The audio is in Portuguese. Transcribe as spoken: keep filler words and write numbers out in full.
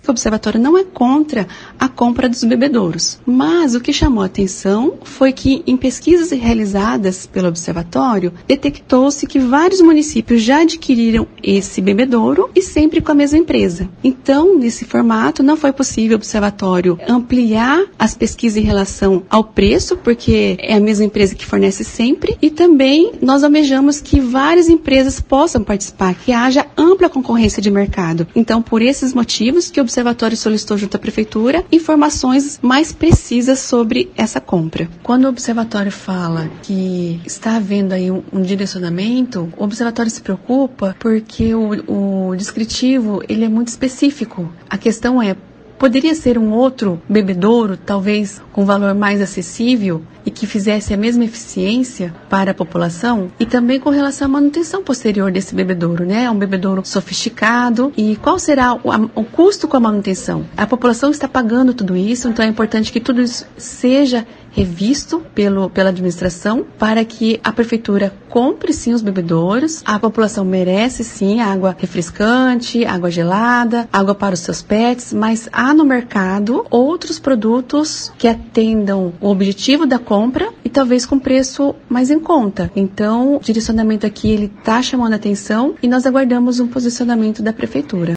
O observatório não é contra a compra dos bebedouros, mas o que chamou a atenção foi que em pesquisas realizadas pelo observatório, detectou-se que vários municípios já adquiriram esse bebedouro e sempre com a mesma empresa. Então, nesse formato, não foi possível o observatório ampliar as pesquisas em relação ao preço, porque é a mesma empresa que fornece sempre, e também nós almejamos que várias empresas possam participar, que haja ampla concorrência de mercado. Então, por esses motivos que o observatório solicitou junto à prefeitura informações mais precisas sobre essa compra. Quando o observatório fala que está havendo aí um, um direcionamento, o observatório se preocupa porque o, o descritivo ele é muito específico. A questão é, poderia ser um outro bebedouro, talvez com valor mais acessível e que fizesse a mesma eficiência para a população? E também com relação à manutenção posterior desse bebedouro, né? É um bebedouro sofisticado. E qual será o, a, o custo com a manutenção? A população está pagando tudo isso, então é importante que tudo isso seja revisto pelo, pela administração para que a prefeitura compre sim os bebedouros. A população merece sim água refrescante, água gelada, água para os seus pets, mas há no mercado outros produtos que atendam o objetivo da compra e talvez com preço mais em conta. Então, o direcionamento aqui ele está chamando a atenção e nós aguardamos um posicionamento da prefeitura.